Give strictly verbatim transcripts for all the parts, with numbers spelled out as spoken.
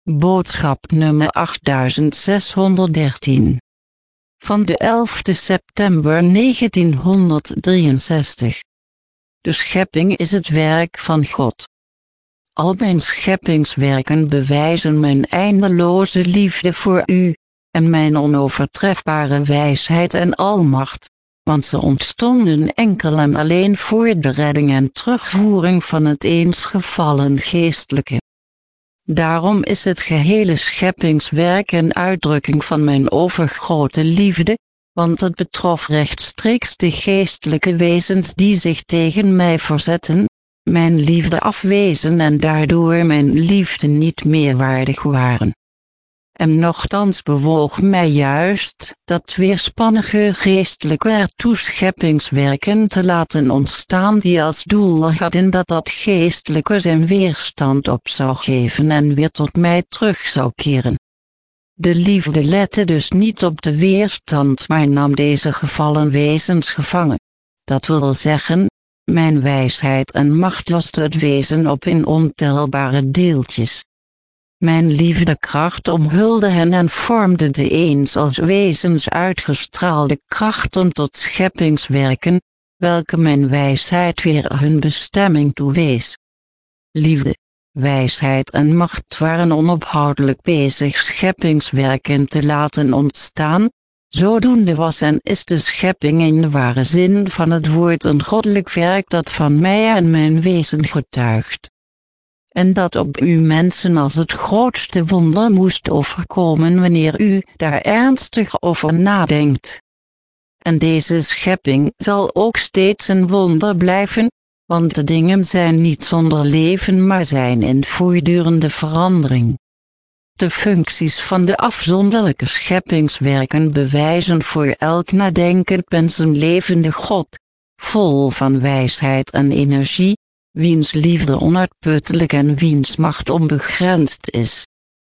Boodschap nummer achttazindzeshonderddertien. Van de elfde september negentienhonderddrieënzestig. De schepping is het werk van God. Al mijn scheppingswerken bewijzen mijn eindeloze liefde voor u, en mijn onovertrefbare wijsheid en almacht, want ze ontstonden enkel en alleen voor de redding en terugvoering van het eens gevallen geestelijke. Daarom is het gehele scheppingswerk een uitdrukking van mijn overgrote liefde, want het betrof rechtstreeks de geestelijke wezens die zich tegen mij verzetten, mijn liefde afwezen en daardoor mijn liefde niet meer waardig waren. En nochtans bewoog mij juist dat weerspannige geestelijke ertoe scheppingswerken te laten ontstaan die als doel hadden dat dat geestelijke zijn weerstand op zou geven en weer tot mij terug zou keren. De liefde lette dus niet op de weerstand, maar nam deze gevallen wezens gevangen. Dat wil zeggen, mijn wijsheid en macht loste het wezen op in ontelbare deeltjes. Mijn liefdekracht omhulde hen en vormde de eens als wezens uitgestraalde krachten tot scheppingswerken, welke mijn wijsheid weer hun bestemming toewees. Liefde, wijsheid en macht waren onophoudelijk bezig scheppingswerken te laten ontstaan, zodoende was en is de schepping in de ware zin van het woord een goddelijk werk dat van mij en mijn wezen getuigt. En dat op u mensen als het grootste wonder moest overkomen wanneer u daar ernstig over nadenkt. En deze schepping zal ook steeds een wonder blijven, want de dingen zijn niet zonder leven maar zijn in voortdurende verandering. De functies van de afzonderlijke scheppingswerken bewijzen voor elk nadenkend mens een levende God, vol van wijsheid en energie, wiens liefde onuitputtelijk en wiens macht onbegrensd is.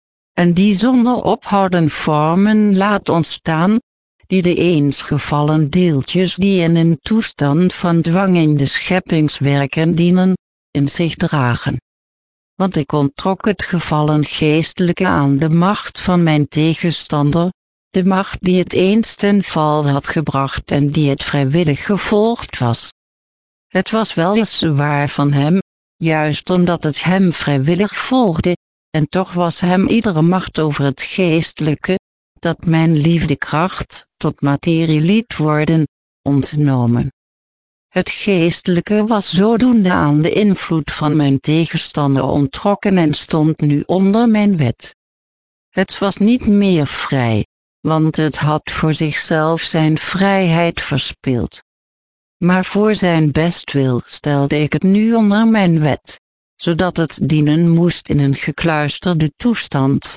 En die zonder ophouden vormen laat ontstaan, die de eens gevallen deeltjes die in een toestand van dwang in de scheppingswerken dienen, in zich dragen. Want ik onttrok het gevallen geestelijke aan de macht van mijn tegenstander, de macht die het eens ten val had gebracht en die het vrijwillig gevolgd was. Het was weliswaar van hem, juist omdat het hem vrijwillig volgde, en toch was hem iedere macht over het geestelijke, dat mijn liefdekracht tot materie liet worden, ontnomen. Het geestelijke was zodoende aan de invloed van mijn tegenstander onttrokken en stond nu onder mijn wet. Het was niet meer vrij, want het had voor zichzelf zijn vrijheid verspeeld. Maar voor zijn bestwil stelde ik het nu onder mijn wet, zodat het dienen moest in een gekluisterde toestand.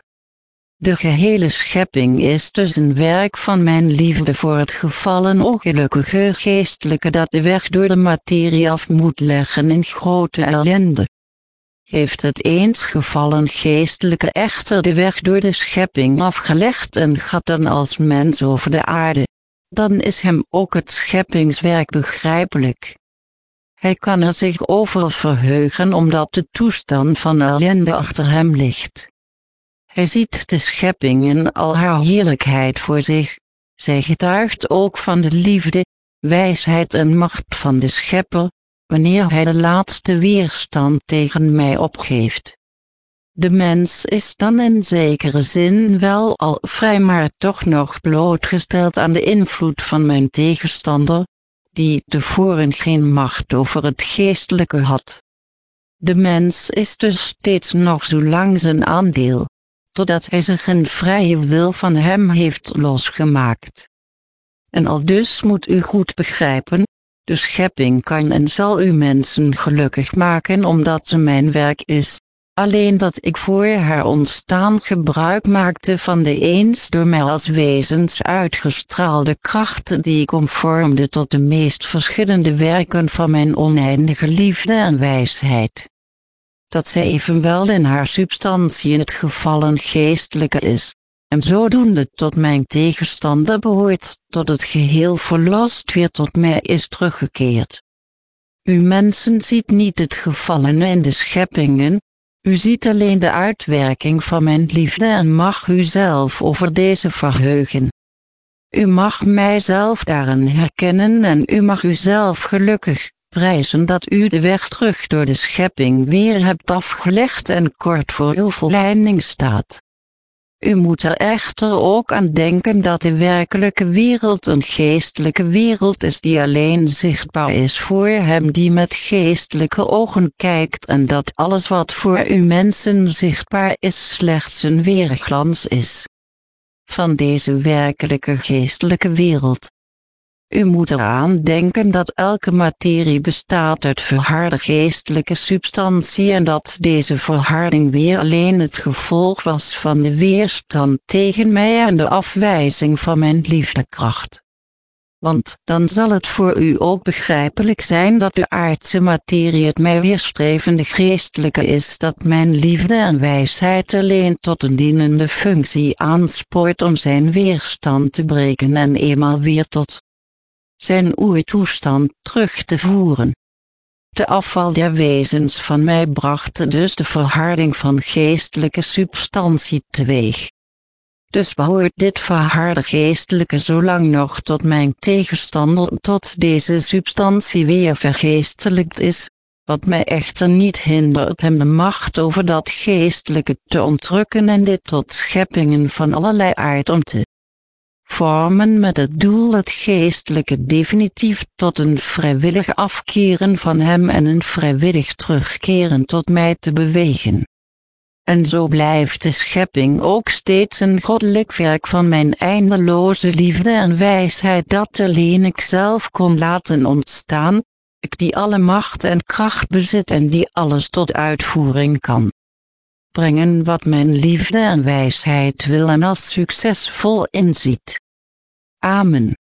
De gehele schepping is dus een werk van mijn liefde voor het gevallen ongelukkige geestelijke dat de weg door de materie af moet leggen in grote ellende. Heeft het eens gevallen geestelijke echter de weg door de schepping afgelegd en gaat dan als mens over de aarde, dan is hem ook het scheppingswerk begrijpelijk. Hij kan er zich over verheugen omdat de toestand van ellende achter hem ligt. Hij ziet de schepping in al haar heerlijkheid voor zich, zij getuigt ook van de liefde, wijsheid en macht van de Schepper, wanneer hij de laatste weerstand tegen mij opgeeft. De mens is dan in zekere zin wel al vrij maar toch nog blootgesteld aan de invloed van mijn tegenstander, die tevoren geen macht over het geestelijke had. De mens is dus steeds nog zo lang zijn aandeel, totdat hij zich een vrije wil van hem heeft losgemaakt. En aldus moet u goed begrijpen, de schepping kan en zal u mensen gelukkig maken omdat ze mijn werk is, alleen dat ik voor haar ontstaan gebruik maakte van de eens door mij als wezens uitgestraalde krachten die ik omvormde tot de meest verschillende werken van mijn oneindige liefde en wijsheid. Dat zij evenwel in haar substantie het gevallen geestelijke is, en zodoende tot mijn tegenstander behoort, tot het geheel verlost weer tot mij is teruggekeerd. U mensen ziet niet het gevallene in de scheppingen, U ziet alleen de uitwerking van mijn liefde en mag u zelf over deze verheugen. U mag mijzelf daarin herkennen en u mag uzelf gelukkig prijzen dat u de weg terug door de schepping weer hebt afgelegd en kort voor uw volleinding staat. U moet er echter ook aan denken dat de werkelijke wereld een geestelijke wereld is die alleen zichtbaar is voor hem die met geestelijke ogen kijkt en dat alles wat voor u mensen zichtbaar is slechts een weerglans is van deze werkelijke geestelijke wereld. U moet eraan denken dat elke materie bestaat uit verharde geestelijke substantie en dat deze verharding weer alleen het gevolg was van de weerstand tegen mij en de afwijzing van mijn liefdekracht. Want dan zal het voor u ook begrijpelijk zijn dat de aardse materie het mij weerstrevende geestelijke is dat mijn liefde en wijsheid alleen tot een dienende functie aanspoort om zijn weerstand te breken en eenmaal weer tot zijn oertoestand terug te voeren. De afval der wezens van mij bracht dus de verharding van geestelijke substantie teweeg. Dus behoort dit verharde geestelijke zolang nog tot mijn tegenstander tot deze substantie weer vergeestelijkt is, wat mij echter niet hindert hem de macht over dat geestelijke te ontrukken en dit tot scheppingen van allerlei aard om te vormen met het doel het geestelijke definitief tot een vrijwillig afkeren van hem en een vrijwillig terugkeren tot mij te bewegen. En zo blijft de schepping ook steeds een goddelijk werk van mijn eindeloze liefde en wijsheid dat alleen ik zelf kon laten ontstaan, ik die alle macht en kracht bezit en die alles tot uitvoering kan brengen wat mijn liefde en wijsheid wil en als succesvol inziet. Amen.